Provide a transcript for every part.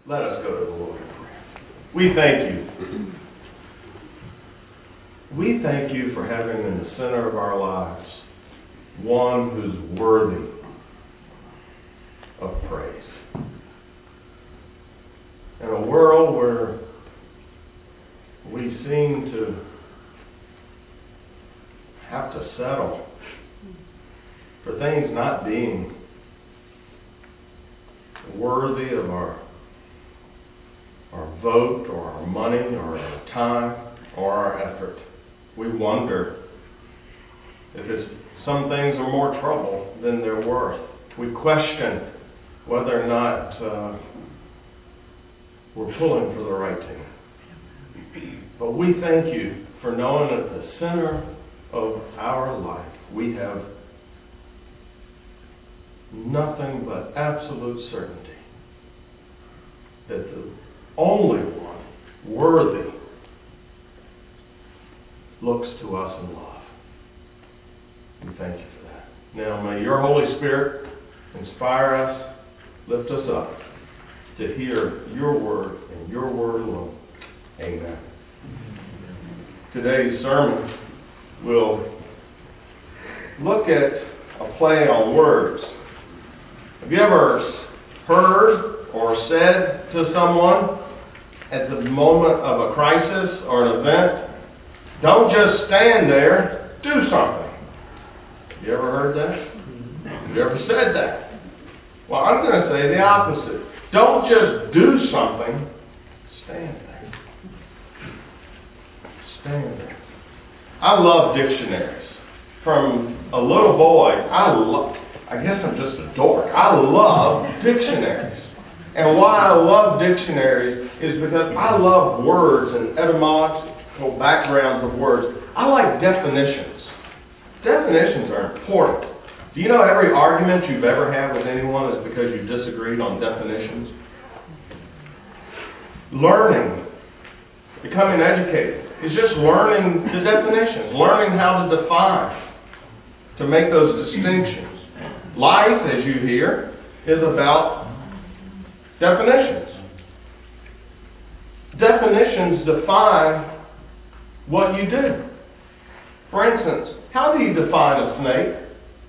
Let us go to the Lord in prayer. We thank you. We thank you for having in the center of our lives one who's worthy of praise. In a world where we seem to have to settle for things not being worthy of our vote or our money or our time or our effort. We wonder if some things are more trouble than they're worth. We question whether or not we're pulling for the right thing. But we thank you for knowing at the center of our life we have nothing but absolute certainty that the only one worthy looks to us in love. We thank you for that. Now may your Holy Spirit inspire us, lift us up to hear your word and your word alone. Amen. Today's sermon will look at a play on words. Have you ever heard or said to someone at the moment of a crisis or an event, "Don't just stand there, do something"? Have you ever heard that? Have you ever said that? Well, I'm going to say the opposite. Don't just do something, stand there. Stand there. I love dictionaries. From a little boy, I guess I'm just a dork. I love dictionaries. And why I love dictionaries is because I love words and etymological backgrounds of words. I like definitions. Definitions are important. Do you know every argument you've ever had with anyone is because you disagreed on definitions? Learning, becoming educated, is just learning the definitions, learning how to define, to make those distinctions. Life, as you hear, is about definitions. Definitions define what you do. For instance, how do you define a snake?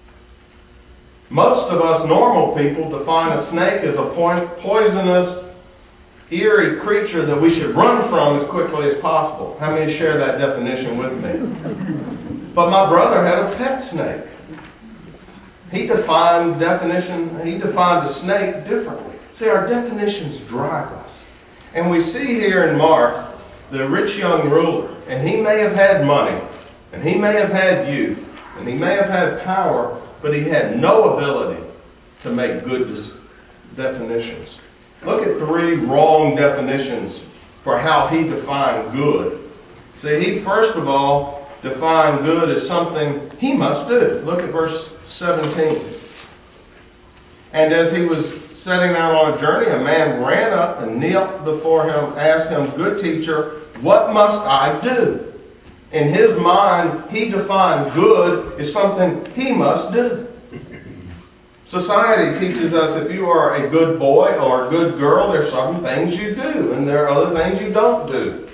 Most of us normal people define a snake as a poisonous, eerie creature that we should run from as quickly as possible. How many share that definition with me? But my brother had a pet snake. He defined a snake differently. See, our definitions drive us. And we see here in Mark the rich young ruler, and he may have had money, and he may have had youth, and he may have had power, but he had no ability to make good definitions. Look at 3 wrong definitions for how he defined good. See, he first of all defined good as something he must do. Look at verse 17. And as he was setting out on a journey, a man ran up and knelt before him, asked him, "Good teacher, what must I do?" In his mind, he defined good as something he must do. Society teaches us if you are a good boy or a good girl, there are some things you do, and there are other things you don't do.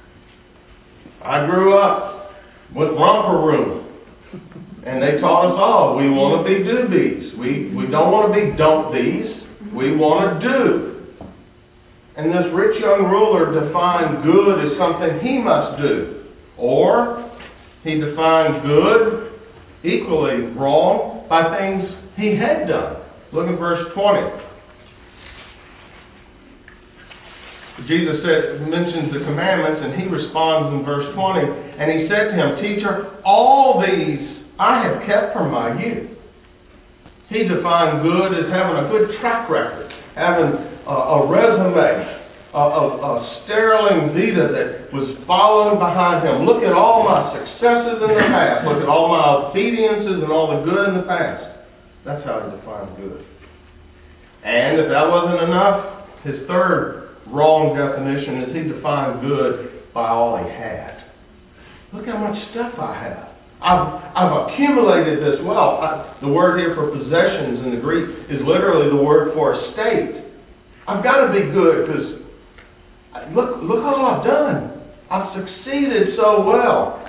I grew up with romper room, and they taught us all, we want to be do-bees. We don't want to be don't-bees. We want to do. And this rich young ruler defined good as something he must do. Or he defined good, equally wrong, by things he had done. Look at verse 20. Jesus mentions the commandments, and he responds in verse 20. And he said to him, "Teacher, all these I have kept from my youth." He defined good as having a good track record, having a resume, a sterling vita that was following behind him. Look at all my successes in the past. Look at all my obediences and all the good in the past. That's how he defined good. And if that wasn't enough, his third wrong definition is he defined good by all he had. Look how much stuff I have. I've accumulated this wealth. The word here for possessions in the Greek is literally the word for estate. I've got to be good because look all I've done. I've succeeded so well.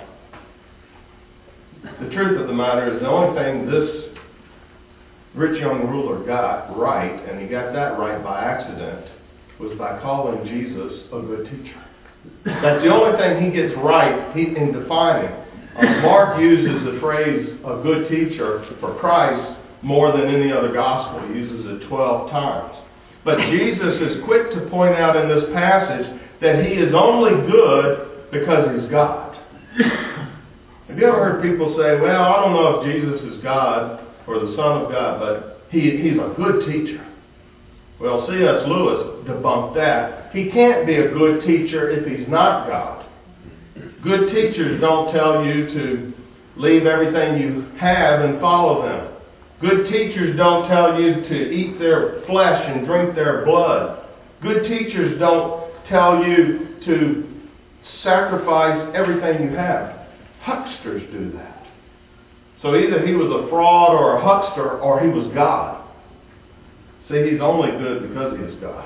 The truth of the matter is the only thing this rich young ruler got right, and he got that right by accident, was by calling Jesus a good teacher. That's the only thing he gets right in defining. Mark uses the phrase a good teacher for Christ more than any other gospel. He uses it 12 times. But Jesus is quick to point out in this passage that he is only good because he's God. Have you ever heard people say, well, I don't know if Jesus is God or the Son of God, but he's a good teacher? Well, C.S. Lewis debunked that. He can't be a good teacher if he's not God. Good teachers don't tell you to leave everything you have and follow them. Good teachers don't tell you to eat their flesh and drink their blood. Good teachers don't tell you to sacrifice everything you have. Hucksters do that. So either he was a fraud or a huckster, or he was God. See, he's only good because he is God.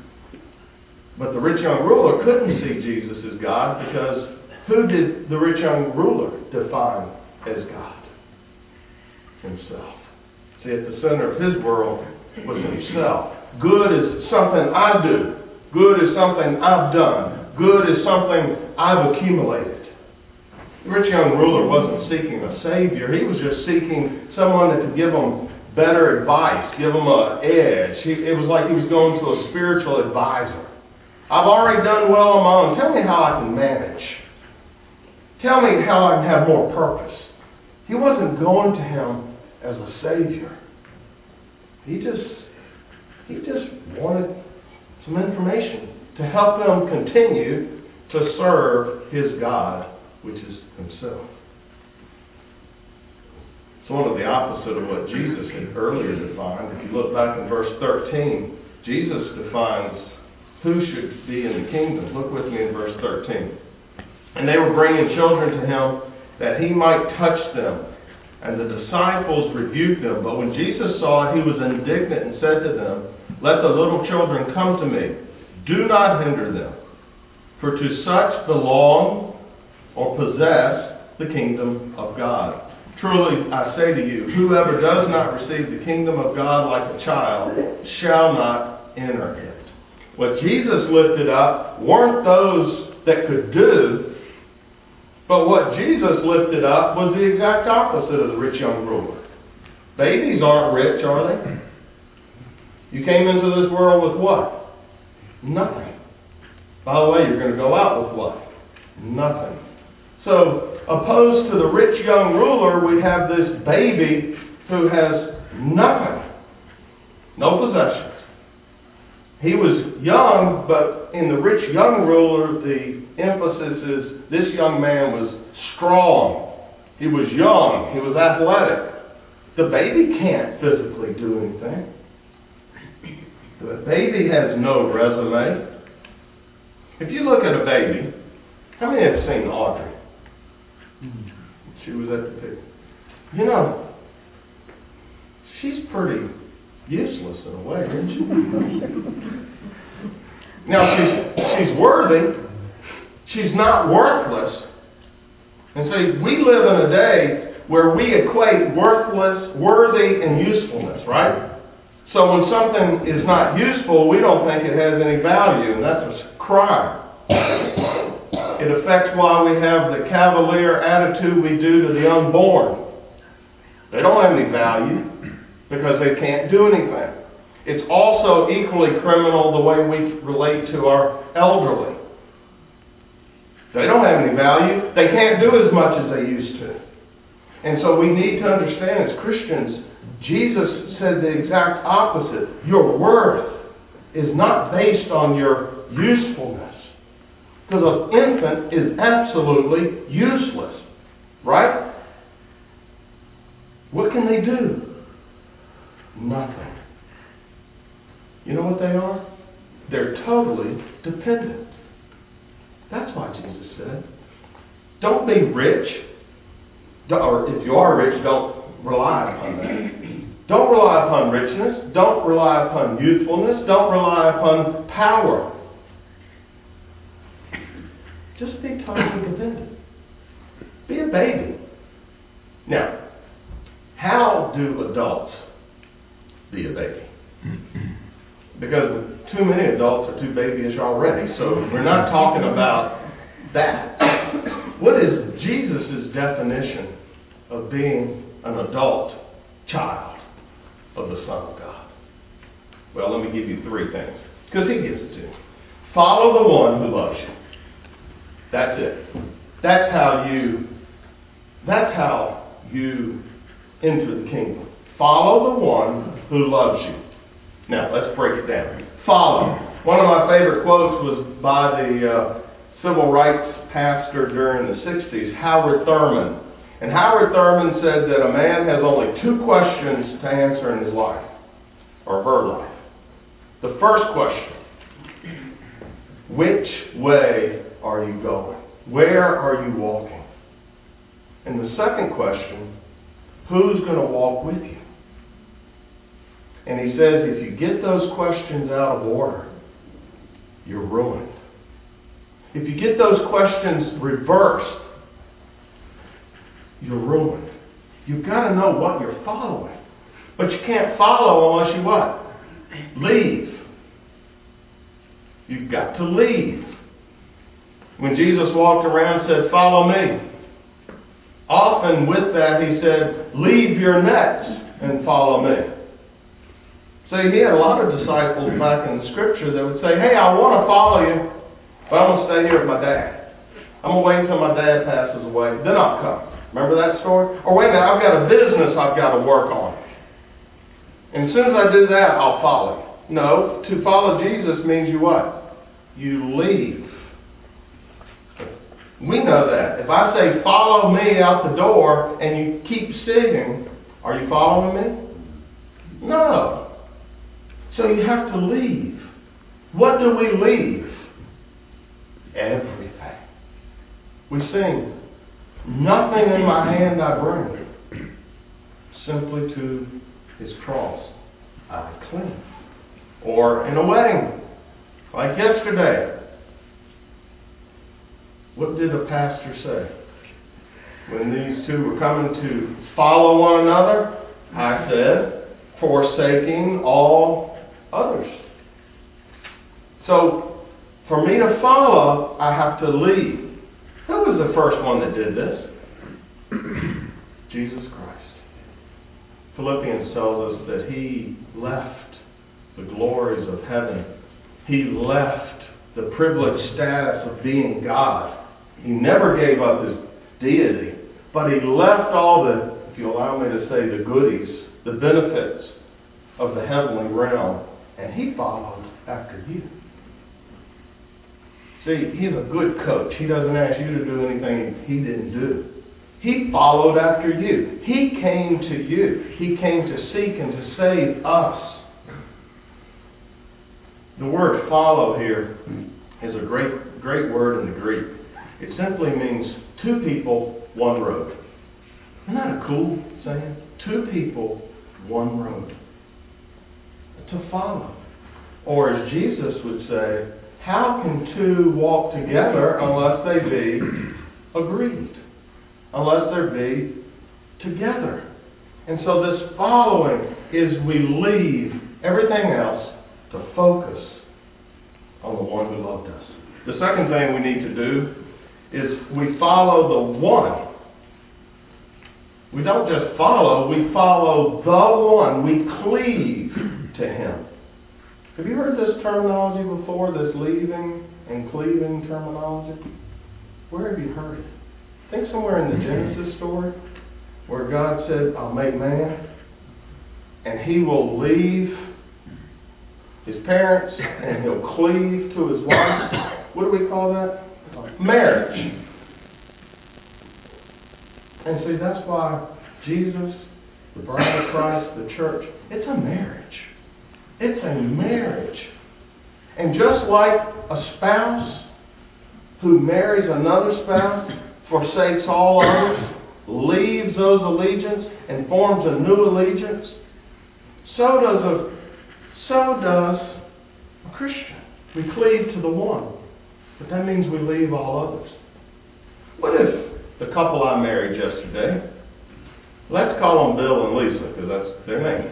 But the rich young ruler couldn't see Jesus as God, because who did the rich young ruler define as God? Himself. See, at the center of his world was himself. Good is something I do. Good is something I've done. Good is something I've accumulated. The rich young ruler wasn't seeking a savior. He was just seeking someone that could give him better advice, give him an edge. It was like he was going to a spiritual advisor. I've already done well on my own. Tell me how I can manage. Tell me how I can have more purpose. He wasn't going to him as a savior. He just wanted some information to help him continue to serve his God, which is himself. It's one of the opposite of what Jesus had earlier defined. If you look back in verse 13, Jesus defines who should be in the kingdom. Look with me in verse 13. And they were bringing children to him that he might touch them. And the disciples rebuked them. But when Jesus saw it, he was indignant and said to them, let the little children come to me. Do not hinder them. For to such belong or possess the kingdom of God. Truly, I say to you, whoever does not receive the kingdom of God like a child shall not enter it. What Jesus lifted up weren't those that could do, but what Jesus lifted up was the exact opposite of the rich young ruler. Babies aren't rich, are they? You came into this world with what? Nothing. By the way, you're going to go out with what? Nothing. So, opposed to the rich young ruler, we have this baby who has nothing. No possessions. He was young, but in the rich young ruler, the emphasis is this young man was strong. He was young. He was athletic. The baby can't physically do anything. The baby has no resume. If you look at a baby, how many have seen Audrey? She was at the picnic. You know, she's pretty useless in a way, isn't she? Now, she's worthy. She's not worthless. And so we live in a day where we equate worthless, worthy, and usefulness, right? So when something is not useful, we don't think it has any value, and that's a crime. It affects why we have the cavalier attitude we do to the unborn. They don't have any value because they can't do anything. It's also equally criminal the way we relate to our elderly. They don't have any value. They can't do as much as they used to. And so we need to understand as Christians, Jesus said the exact opposite. Your worth is not based on your usefulness. Because an infant is absolutely useless. Right? What can they do? Nothing. You know what they are? They're totally dependent. That's why Jesus said, don't be rich. Or if you are rich, don't rely upon that. Don't rely upon richness. Don't rely upon youthfulness. Don't rely upon power. Just be totally dependent. Be a baby. Now, how do adults be a baby? Because too many adults are too babyish already, so we're not talking about that. What is Jesus' definition of being an adult child of the Son of God? Well, let me give you three things, because he gives it to you. Follow the one who loves you. That's it. That's how you enter the kingdom. Follow the one who loves you. Now, let's break it down. Follow. One of my favorite quotes was by the civil rights pastor during the 60s, Howard Thurman. And Howard Thurman said that a man has only two questions to answer in his life, or her life. The first question, which way are you going? Where are you walking? And the second question, who's going to walk with you? And he says if you get those questions out of order, you're ruined. If you get those questions reversed, you're ruined. You've got to know what you're following. But you can't follow unless you what? Leave. You've got to leave. When Jesus walked around and said, follow me, often with that he said, leave your nets and follow me. So he had a lot of disciples back in the scripture that would say, hey, I want to follow you, but I'm going to stay here with my dad. I'm going to wait until my dad passes away, then I'll come. Remember that story? Or wait a minute, I've got a business I've got to work on. And as soon as I do that, I'll follow you. No, to follow Jesus means you what? You leave. We know that. If I say, follow me out the door, and you keep sitting, are you following me? No. So you have to leave. What do we leave? Everything. We sing, nothing in my hand I bring, simply to his cross I cling. Or in a wedding, like yesterday, what did the pastor say? When these two were coming to follow one another, I said, forsaking all others. So, for me to follow, I have to leave. Who was the first one that did this? Jesus Christ. Philippians tells us that he left the glories of heaven. He left the privileged status of being God. He never gave up his deity, but he left all the, if you allow me to say, the goodies, the benefits of the heavenly realm, and he followed after you. See, he's a good coach. He doesn't ask you to do anything he didn't do. He followed after you. He came to you. He came to seek and to save us. The word follow here is a great word in the Greek. It simply means two people, one road. Isn't that a cool saying? Two people, one road. To follow. Or as Jesus would say, how can two walk together unless they be agreed? Unless they be together. And so this following is we leave everything else to focus on the one who loved us. The second thing we need to do is we follow the one. We don't just follow, we follow the one. We cleave to him. Have you heard this terminology before, this leaving and cleaving terminology? Where have you heard it? I think somewhere in the Genesis story, where God said, I'll make man, and he will leave his parents, and he'll cleave to his wife. What do we call that? Marriage. And see, that's why Jesus, the bride of Christ, the church, it's a marriage. It's a marriage. And just like a spouse who marries another spouse, forsakes all others, leaves those allegiance, and forms a new allegiance, So does a Christian. We cleave to the one. But that means we leave all others. What if the couple I married yesterday, let's call them Bill and Lisa, because that's their name.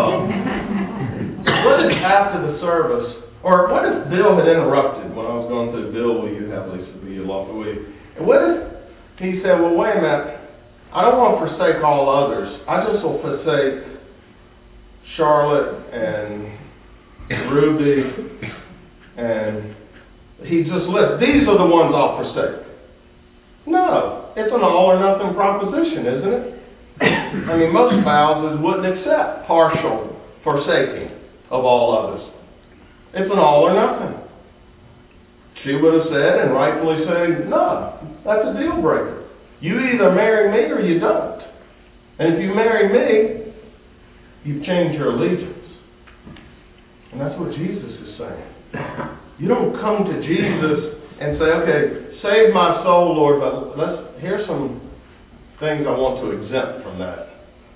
What if after the service, or what if Bill had interrupted when I was going through, Bill, will you have Lisa, will you love her, will you? And what if he said, well, wait a minute, I don't want to forsake all others. I just will forsake Charlotte and Ruby, and he just lists, these are the ones I'll forsake. No, it's an all or nothing proposition, isn't it? I mean, most spouses wouldn't accept partial forsaking of all others. It's an all or nothing. She would have said, and rightfully said, no, that's a deal breaker. You either marry me or you don't. And if you marry me, you've changed your allegiance. And that's what Jesus is saying. You don't come to Jesus and say, okay, save my soul, Lord, but here's some things I want to exempt from that.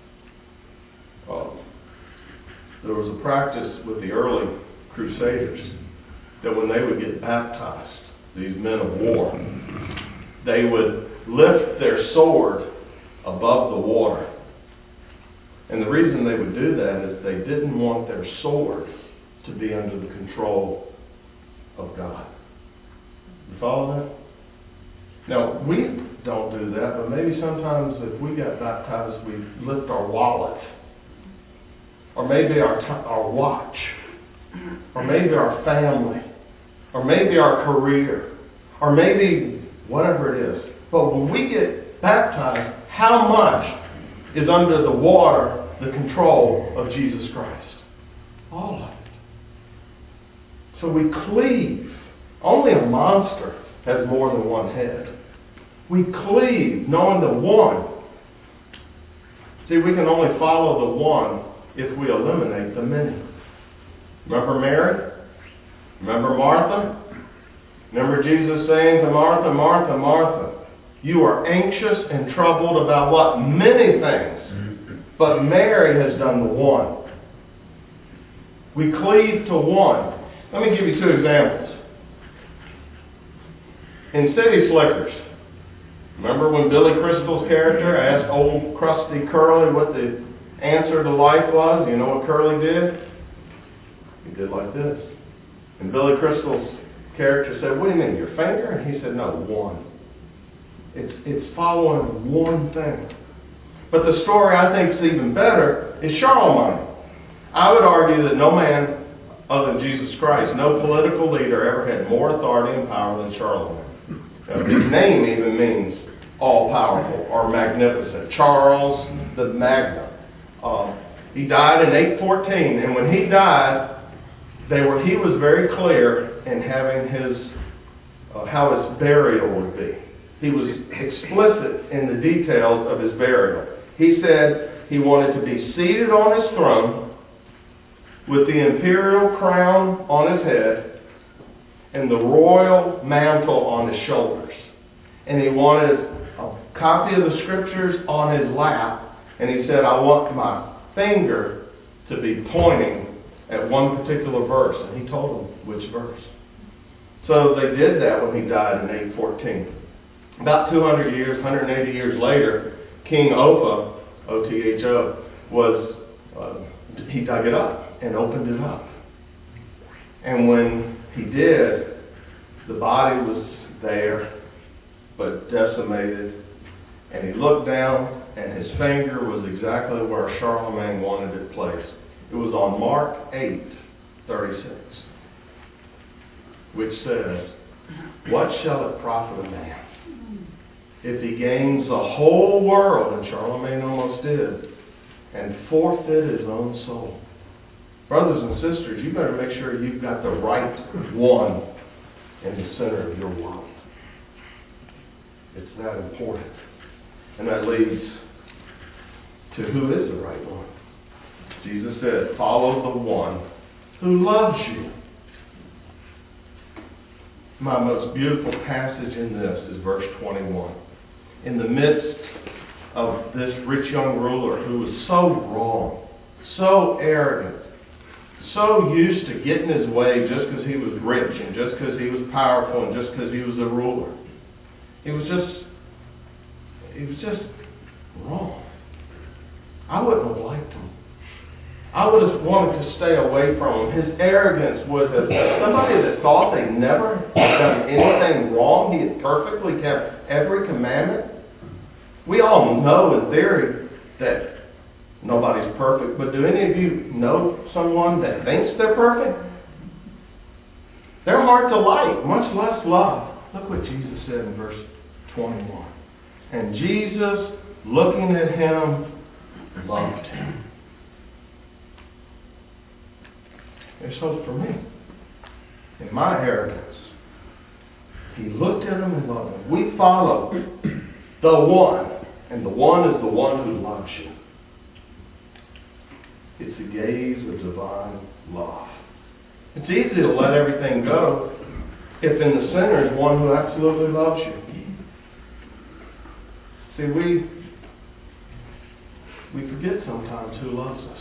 There was a practice with the early Crusaders that when they would get baptized, these men of war, they would lift their sword above the water. And the reason they would do that is they didn't want their sword to be under the control of God. You follow that? Now, we don't do that, but maybe sometimes if we got baptized, we lift our wallet, or maybe our watch, or maybe our family, or maybe our career, or maybe whatever it is. But when we get baptized, how much is under the water, the control of Jesus Christ? All of it. So we cleave. Only a monster has more than one head. We cleave, knowing the one. See, we can only follow the one if we eliminate the many. Remember Mary? Remember Martha? Remember Jesus saying to Martha, Martha, Martha, you are anxious and troubled about what? Many things. But Mary has done the one. We cleave to one. Let me give you two examples. In City Slickers, remember when Billy Crystal's character asked old crusty Curly what the answer to life was? You know what Curly did? He did like this. And Billy Crystal's character said, what do you mean, your finger? And he said, no, one. It's following one thing. But the story I think is even better is Charlemagne. I would argue that no man other than Jesus Christ, no political leader ever had more authority and power than Charlemagne. His name even means all-powerful or magnificent. Charles the Magna. He died in 814, and when he died, he was very clear in having how his burial would be. He was explicit in the details of his burial. He said he wanted to be seated on his throne with the imperial crown on his head and the royal mantle on his shoulders. And he wanted a copy of the scriptures on his lap, and he said, I want my finger to be pointing at one particular verse. And he told them which verse. So they did that when he died in 814. About 200 years, 180 years later, King Otho, O-T-H-O, he dug it up and opened it up. And when he did, the body was there, but decimated. And he looked down, and his finger was exactly where Charlemagne wanted it placed. It was on Mark 8:36, which says, what shall it profit a man if he gains the whole world, and Charlemagne almost did, and forfeit his own soul? Brothers and sisters, you better make sure you've got the right one in the center of your world. It's that important. And that leads to who is the right one. Jesus said, follow the one who loves you. My most beautiful passage in this is verse 21. In the midst of this rich young ruler who was so wrong, so arrogant, so used to getting his way just because he was rich and just because he was powerful and just because he was a ruler. He was just wrong. I wouldn't have liked him. I would have wanted to stay away from him. His arrogance would have... Somebody that thought they never done anything wrong, he had perfectly kept every commandment. We all know in theory that nobody's perfect, but do any of you know someone that thinks they're perfect? They're hard to like, much less love. Look what Jesus said in verse 21. And Jesus, looking at him, loved him. And so for me, in my arrogance, he looked at him and loved him. We follow the one, and the one is the one who loves you. It's a gaze of divine love. It's easy to let everything go if in the center is one who absolutely loves you. See, we forget sometimes who loves us.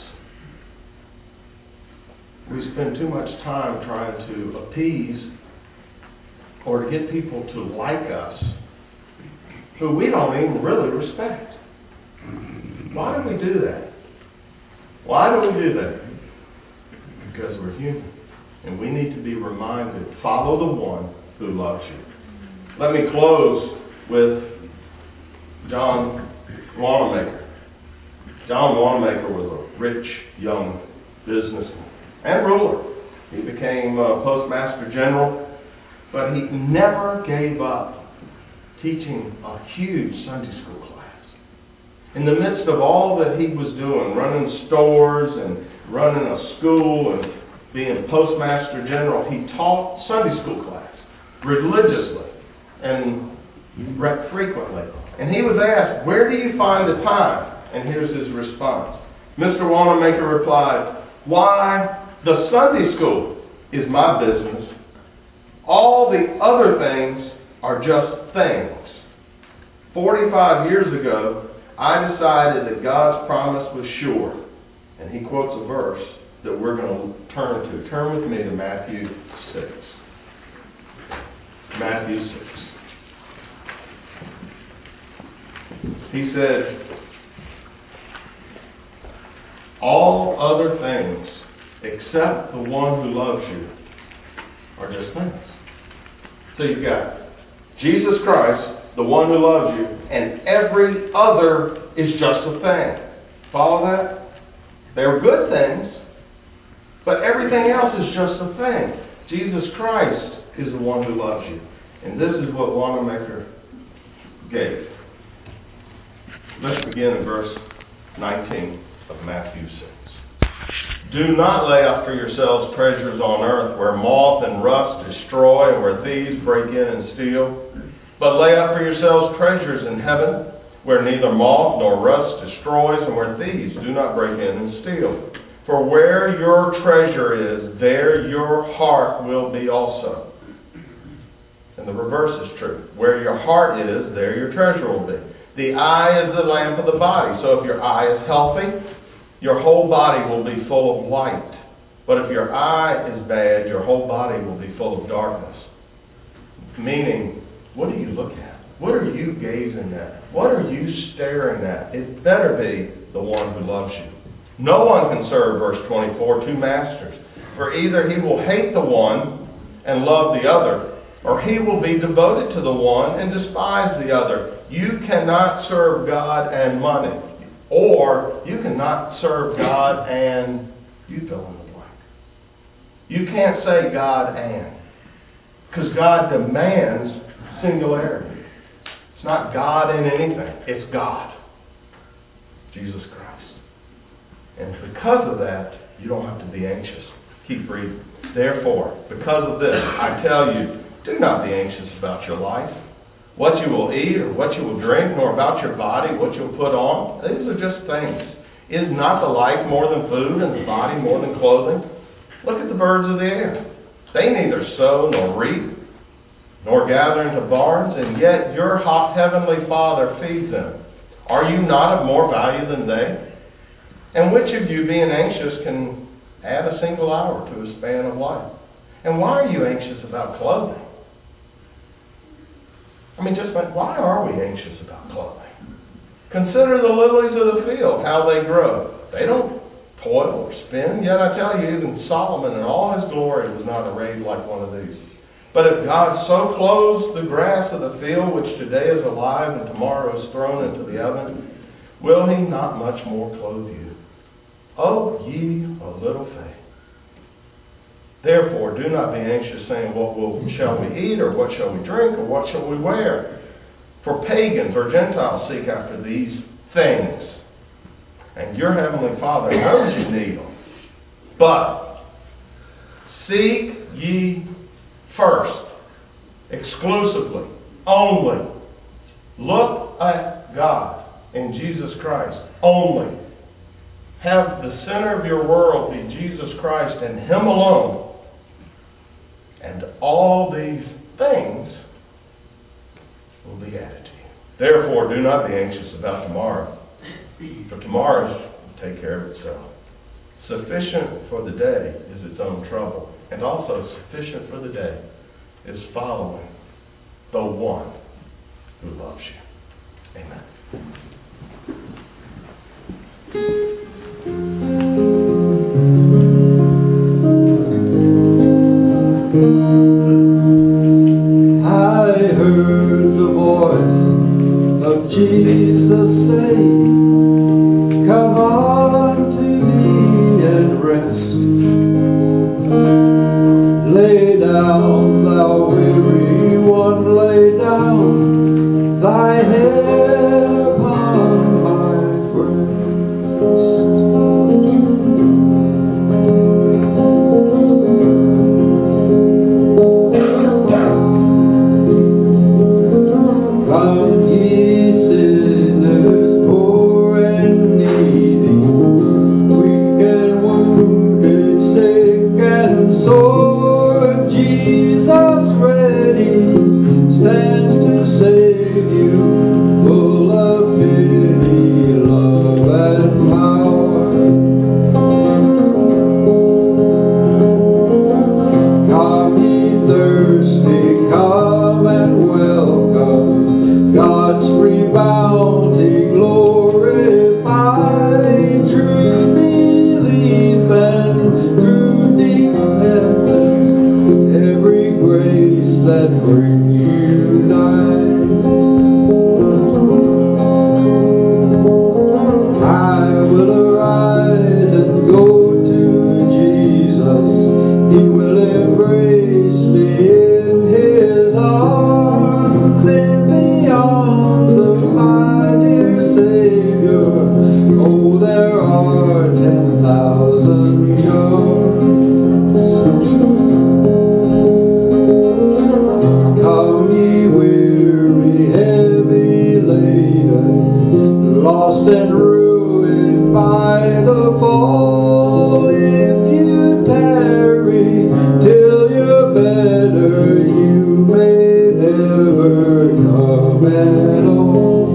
We spend too much time trying to appease or to get people to like us who we don't even really respect. Why do we do that? Why do we do that? Because we're human. And we need to be reminded, follow the one who loves you. Let me close with John Wanamaker. John Wanamaker was a rich, young businessman and ruler. He became postmaster general, but he never gave up teaching a huge Sunday school class. In the midst of all that he was doing, running stores and running a school and being postmaster general, he taught Sunday school class religiously and frequently. And he was asked, where do you find the time? And here's his response. Mr. Wanamaker replied, why, the Sunday school is my business. All the other things are just things. 45 years ago, I decided that God's promise was sure. And he quotes a verse that we're going to turn to. Turn with me to Matthew 6. Matthew 6. He said, all other things except the one who loves you are just things. So you've got Jesus Christ, the one who loves you, and every other is just a thing. Follow that? They're good things, but everything else is just a thing. Jesus Christ is the one who loves you. And this is what Wanamaker gave. Let's begin in verse 19 of Matthew 6. Do not lay up for yourselves treasures on earth where moth and rust destroy and where thieves break in and steal. But lay up for yourselves treasures in heaven where neither moth nor rust destroys and where thieves do not break in and steal. For where your treasure is, there your heart will be also. And the reverse is true. Where your heart is, there your treasure will be. The eye is the lamp of the body. So if your eye is healthy, your whole body will be full of light. But if your eye is bad, your whole body will be full of darkness. Meaning, what do you look at? What are you gazing at? What are you staring at? It better be the one who loves you. No one can serve, verse 24, two masters. For either he will hate the one and love the other, or he will be devoted to the one and despise the other. You cannot serve God and money. Or you cannot serve God and you fill in the blank. You can't say God and. Because God demands singularity. It's not God in anything. It's God. Jesus Christ. And because of that, you don't have to be anxious. Keep reading. Therefore, because of this, I tell you, do not be anxious about your life, what you will eat or what you will drink, nor about your body, what you'll put on. These are just things. Is not the life more than food and the body more than clothing? Look at the birds of the air. They neither sow nor reap, nor gather into barns, and yet your heavenly Father feeds them. Are you not of more value than they? And which of you, being anxious, can add a single hour to a span of life? And why are you anxious about clothing? I mean, just like, why are we anxious about clothing? Consider the lilies of the field, how they grow. They don't toil or spin. Yet I tell you, even Solomon in all his glory was not arrayed like one of these. But if God so clothes the grass of the field, which today is alive and tomorrow is thrown into the oven, will he not much more clothe you? O ye of little faith. Therefore, do not be anxious, saying, shall we eat, or what shall we drink, or what shall we wear? For pagans or Gentiles seek after these things, and your heavenly Father knows you need them. But seek ye first, exclusively, only. Look at God in Jesus Christ, only. Have the center of your world be Jesus Christ and Him alone. And all these things will be added to you. Therefore, do not be anxious about tomorrow, for tomorrow will take care of itself. Sufficient for the day is its own trouble, and also sufficient for the day is following the one who loves you. Amen. I heard the voice of Jesus say, come unto me and rest. Lay down, thou weary one, lay down thy head upon my breast. Come ye sinners poor and needy, weak and wounded, sick and sore, Jesus ready stands to save you, full of pity, love and power. Come ye thirsty, come and welcome God's free bounty, glorify true belief and true dependence, every grace that brings you nigh. I will arise and go to Jesus, He will embrace me in His arms, in the arms of my dear Savior. Oh, there are 10,000 joys. Come ye weary, heavy laden, lost and ruined by the fall. If you tarry till you're better, you may never come at all.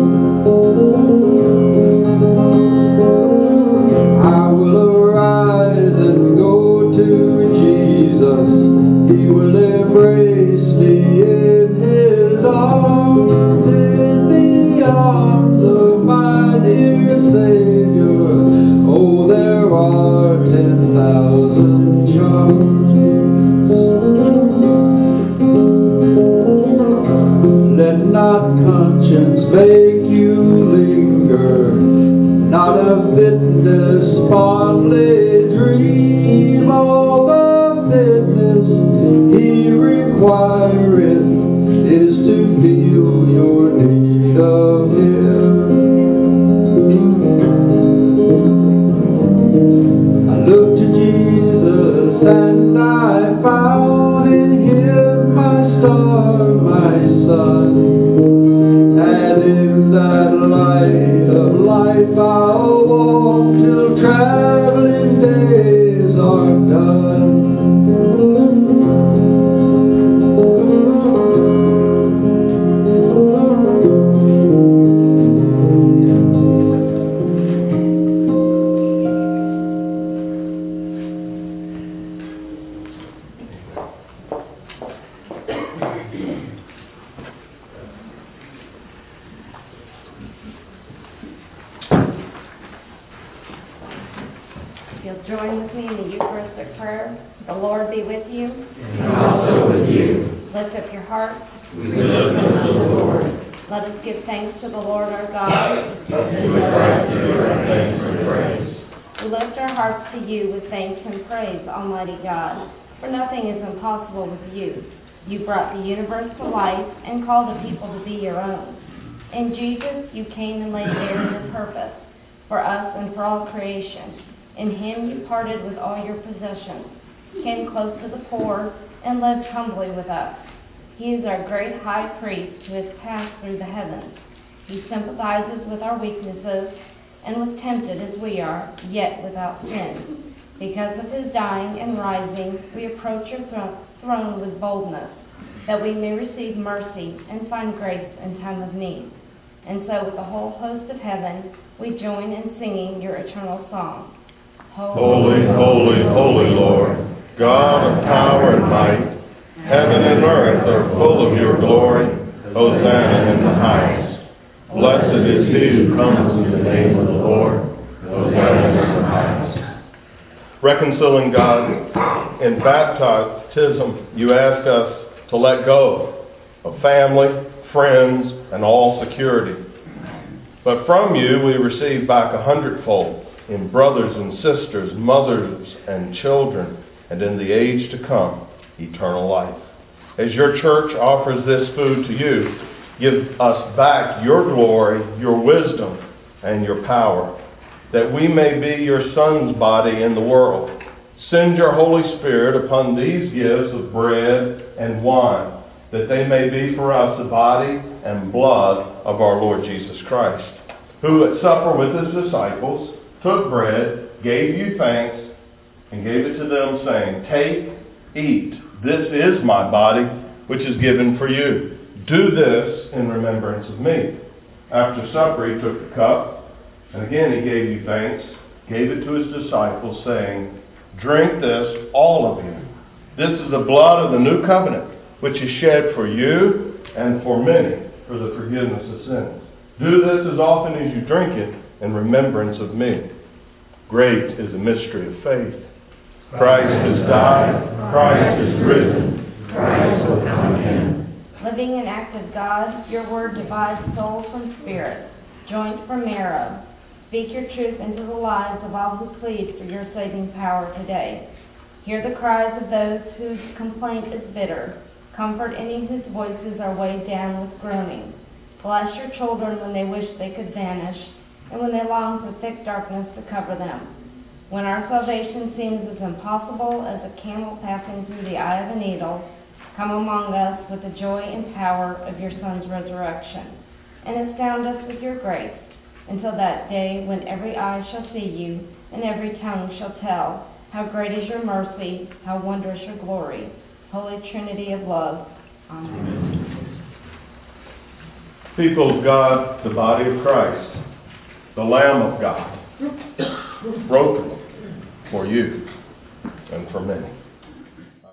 I will arise and go to Jesus. He will embrace me in His arms, in the arms of my dear Savior. Oh, there are 10,000 charms. Let not conscience make you linger, not a fitness fondly dream. All the fitness He requireth is to feel your need of Him. I looked to Jesus and I found in Him my star, my sun. And in that light of life I'll walk till traveling days are done. You'll join with me in the Eucharistic prayer. The Lord be with you. And also with you. Lift up your hearts. We lift up to the Lord. Let us give thanks to the Lord our God. It is right to give our thanks and praise. We lift our hearts to you with thanks and praise, Almighty God, for nothing is impossible with you. You brought the universe to life and called the people to be your own. In Jesus, you came and laid bare your purpose for us and for all creation. In him you parted with all your possessions, came close to the poor, and lived humbly with us. He is our great high priest who has passed through the heavens. He sympathizes with our weaknesses and was tempted as we are, yet without sin. Because of his dying and rising, we approach your throne with boldness, that we may receive mercy and find grace in time of need. And so with the whole host of heaven, we join in singing your eternal song. Holy, holy, holy Lord, God of power and might, heaven and earth are full of your glory. Hosanna in the highest. Blessed is he who comes in the name of the Lord. Hosanna in the highest. Reconciling God, in baptism you ask us to let go of family, friends, and all security. But from you we receive back 100-fold in brothers and sisters, mothers and children, and in the age to come, eternal life. As your church offers this food to you, give us back your glory, your wisdom, and your power, that we may be your Son's body in the world. Send your Holy Spirit upon these gifts of bread and wine, that they may be for us the body and blood of our Lord Jesus Christ, who at supper with his disciples took bread, gave you thanks, and gave it to them, saying, "Take, eat. This is my body, which is given for you. Do this in remembrance of me." After supper, he took the cup, and again he gave you thanks, gave it to his disciples, saying, "Drink this, all of you. This is the blood of the new covenant, which is shed for you and for many for the forgiveness of sins. Do this as often as you drink it in remembrance of me." Great is the mystery of faith. Christ has died. Christ is risen. Christ will come again. Living and active God, your word divides soul from spirit, joint from marrow. Speak your truth into the lives of all who plead for your saving power today. Hear the cries of those whose complaint is bitter. Comfort any whose voices are weighed down with groaning. Bless your children when they wish they could vanish, and when they long for thick darkness to cover them. When our salvation seems as impossible as a camel passing through the eye of a needle, come among us with the joy and power of your Son's resurrection, and astound us with your grace, until that day when every eye shall see you, and every tongue shall tell how great is your mercy, how wondrous your glory. Holy Trinity of love. Amen. People of God, the body of Christ, the Lamb of God, broken for you and for many.